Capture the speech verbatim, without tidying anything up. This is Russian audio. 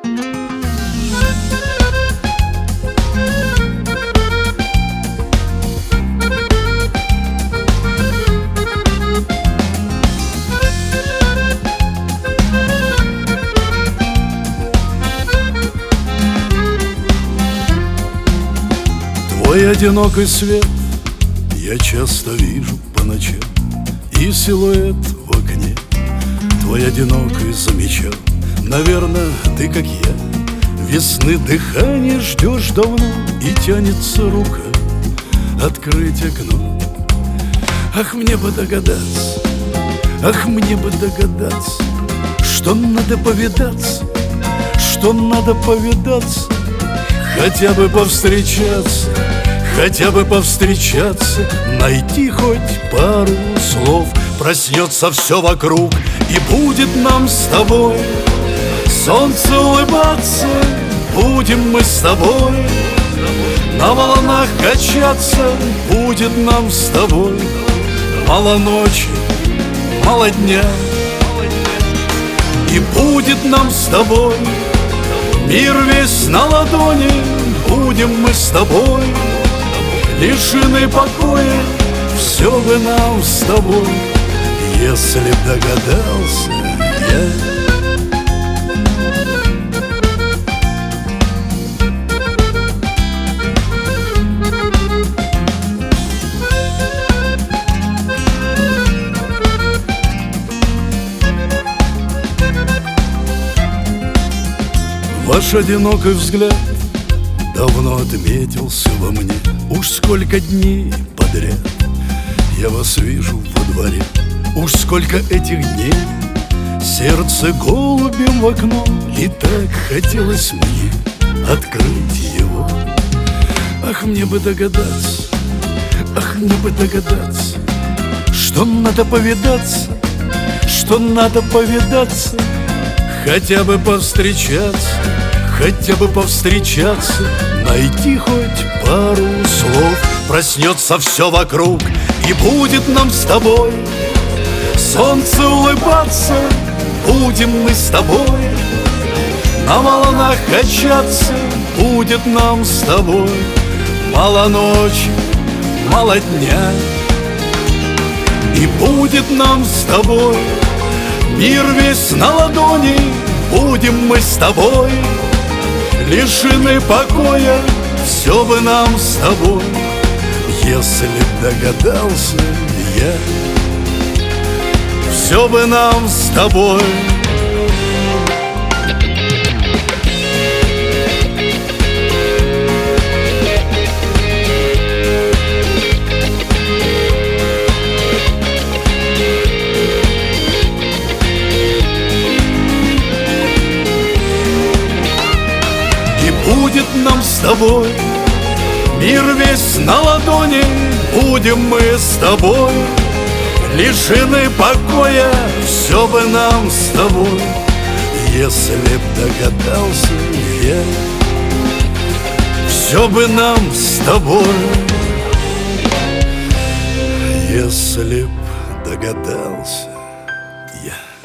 Твой одинокий свет я часто вижу по ночам, и силуэт в окне твой одинокий замечал. Наверное, ты, как я, весны дыхание ждешь давно, и тянется рука открыть окно. Ах, мне бы догадаться, ах, мне бы догадаться, что надо повидаться, что надо повидаться, хотя бы повстречаться, хотя бы повстречаться, найти хоть пару слов. Проснется все вокруг, и будет нам с тобой солнце улыбаться. Будем мы с тобой на волнах качаться. Будет нам с тобой мало ночи, мало дня, и будет нам с тобой мир весь на ладони. Будем мы с тобой лишены покоя. Все бы нам с тобой, если б догадался я. Ваш одинокий взгляд давно отметился во мне. Уж сколько дней подряд я вас вижу во дворе. Уж сколько этих дней сердце голубем в окно, и так хотелось мне открыть его. Ах, мне бы догадаться, ах, мне бы догадаться, что надо повидаться, что надо повидаться, хотя бы повстречаться, хотя бы повстречаться, найти хоть пару слов. Проснется все вокруг, и будет нам с тобой солнце улыбаться. Будем мы с тобой на волнах качаться. Будет нам с тобой мало ночи, мало дня, и будет нам с тобой мир весь на ладони. Будем мы с тобой лишены покоя. Все бы нам с тобой, если б догадался я. Все бы нам с тобой. Будет нам с тобой мир весь на ладони. Будем мы с тобой лишены покоя. Все бы нам с тобой, если б догадался я. Все бы нам с тобой, если б догадался я.